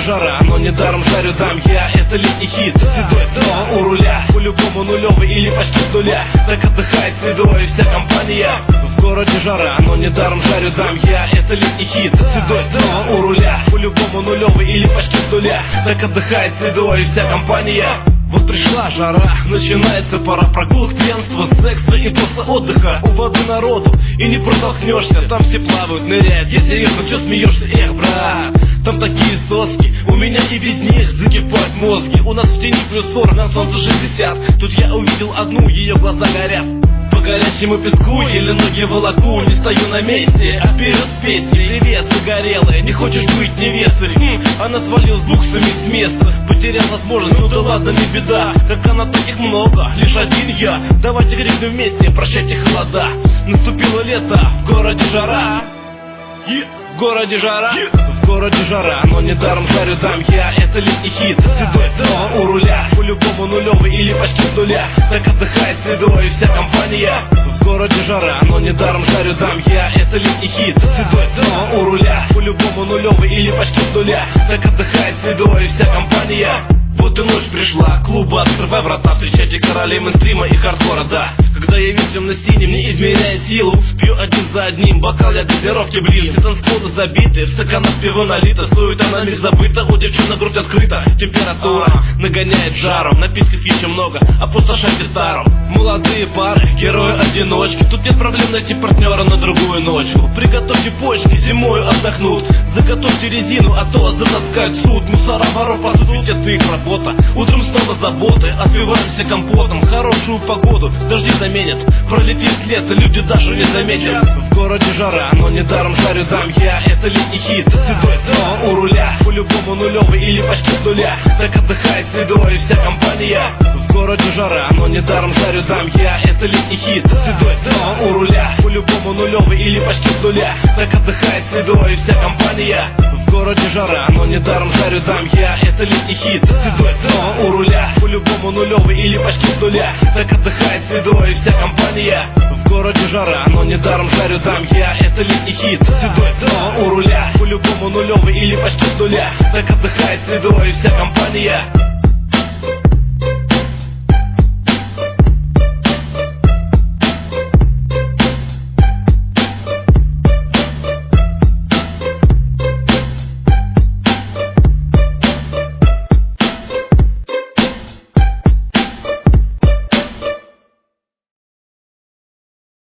жара, но недаром жарю дам я. Это летний хит, седой снова у руля. По-любому нулевый или почти с нуля. Так отдыхает седой вся компания. В городе жара, но недаром жарю дам я. Это летний хит, седой снова у руля. По-любому нулевый или почти с нуля. Так отдыхает седой вся компания. Вот пришла жара, начинается пора прогулок, пьянства, секса и просто отдыха. У воды народу и не протолкнешься. Там все плавают, ныряют, я серьезно, чё смеешься, эх, брат. Там такие соски, у меня и без них закипают мозги. У нас в тени плюс 40, на солнце 60. Тут я увидел одну, ее глаза горят. По горячему песку еле ноги волоку. Не стою на месте, а вперед с песней. Привет, загорелая, не хочешь быть невестой? Она свалилась буксами с места. Потерял возможность, ну да ладно, не беда. Как она таких много, лишь один я. Давайте гребнем вместе, прощайте холода. Наступило лето, в городе жара. В городе жара, в городе жара, но недаром жарю дам я. Это летний хит, седой снова у руля. По-любому нулевый или почти с нуля. Так отдыхает седой вся компания. В городе жара, но недаром жарю дам я. Это летний хит, седой снова у руля. По-любому нулевый или почти с нуля. Так отдыхает седой вся компания. Вот и ночь пришла, клубы, открывай врата. Встречайте королей мейнстрима и хардкора, да. Когда я вижу на синем, не измеряя силу. Пью один за одним, бокал я газировки блин. Все танцполы забиты, в стаканах пиво налито. Суета на миг забыта, у девчонок грудь открыта. Температура нагоняет жаром, напитков еще много, опустошайте старом. Молодые пары, герои-одиночки. Тут нет проблем найти партнера на другую ночку. Приготовьте почки, зимою отдохнут. Заготовьте резину, а то затаскают суд. Мусора, воров, по сути, это их работа. Утром снова заботы, отпиваемся компотом. Хорошую погоду, дожди заменят. Пролетит лето, люди даже не заметят. В городе жара, но недаром жарю дам я. Это летний хит, седой снова у руля. По-любому нулевый или почти с нуля. Так отдыхает седой вся компания. В городе жара, но недаром жарю дам я. Это летний хит, седой снова у руля. По-любому нулевый или почти с нуля. Так отдыхает седой вся компания. В городе жара, но недаром жарю дам я. Это летний хит, седой снова у руля. По-любому нулевый или почти с нуля. Так отдыхает седой вся компания. В городе жара, но недаром жарю дам я. Это летний хит, седой снова у руля. По-любому нулевый или почти с нуля. Так отдыхает седой вся компания.